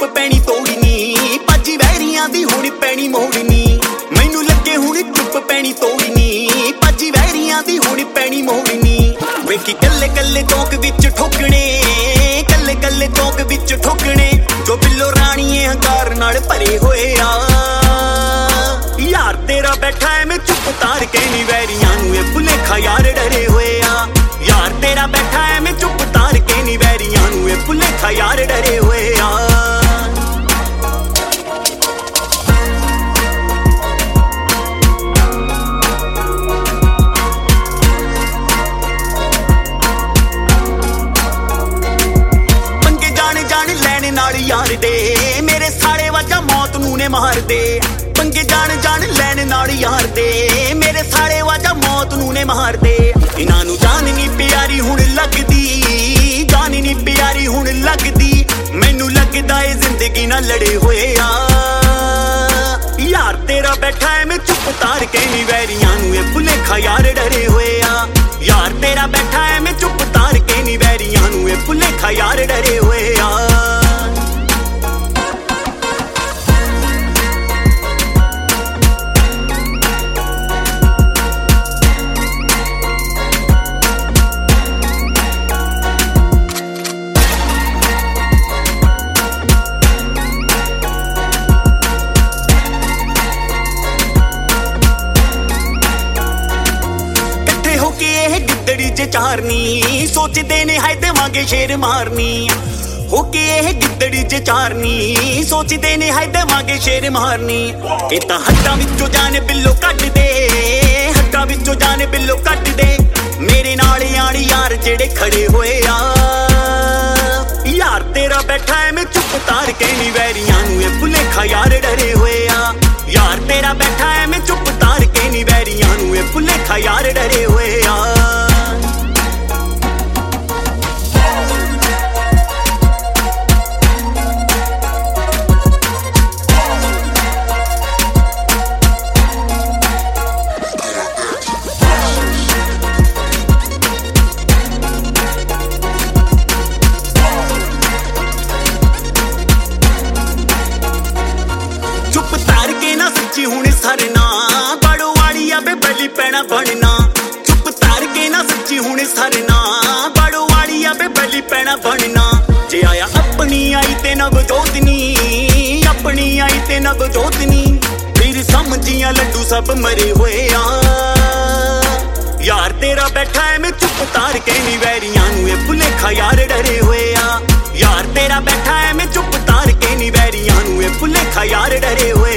पैनी तोड़नी भज्जी वैरियां दी हुण पैनी मोड़नी मैनू लगे हुण चुप पैनी तोड़नी भज्जी वैरियां दी हुण पैनी मोड़नी वेखी कल्ले कल्ले चौक विच ठोकने कल्ले कल्ले चौक विच ठोकने जो बिल्लो राणीए हंकार नाल भरे होए आ यार तेरा बैठा है मैं चुप तार के नी वैरियां नू ए भुलेखा यार डरे होए आ यार तेरा बैठा है मैं चुप तार के नी वैरियां नू ए भुलेखा यार डरे होए आ पंगे जान जान लैने नाल यार दे मेरे सारे वाजा मौत नू ने मार दे पंगे जान जान लैन नाल यार दे मेरे सारे वाजा मौत नू ने मार दे इन्हां नू जान नी प्यारी हुण लगदी जान नी प्यारी हुण लगदी मैनू लगदा ए जिंदगी ना लड़े होए आ यार तेरा बैठा है मैं चुप तार के नी वैरियां नू ए भुलेखा यार डरे होए आ यार तेरा बैठा है मैं चुप तार के नी वैरियां नू ए भुलेखा यार डरे होए आ गिद्दड़ी च चारनी सोचदे ने हाय देवांगे शेर मारनी हो के ये गिद्दड़ी च चारनी सोचदे ने हाय देवांगे शेर मारनी ये तां हड्डां विचों जाने बिल्लो कट दे हड्डां विचों जाने बिल्लो कट दे मेरे नाल यार यार जेड़े खड़े होए आ यार तेरा बैठा है मैं चुप तार के नी वैरियां नू ए भुलेखा यार डरे होए आ यार तेरा बैठा है मैं चुप तार के नी वैरियां नू ए भुलेखा यार डरे होए आ हुण सरना बड़ो वाली आबे बली पैना बनना चुप तार के ना सच्ची हुण सरना बड़ो वाली आबे बली पैना बनना जे आया अपनी आई ते नव जोतनी अपनी आई ते नव जोतनी फिर समझिया लड्डू सब मरे होए आ यार तेरा बैठा है मैं चुप तार के नी वैरियां नू ए भुलेखा यार डरे होए आ यार तेरा बैठा है मैं चुप तार के नी वैरियां नू ए भुलेखा यार डरे होए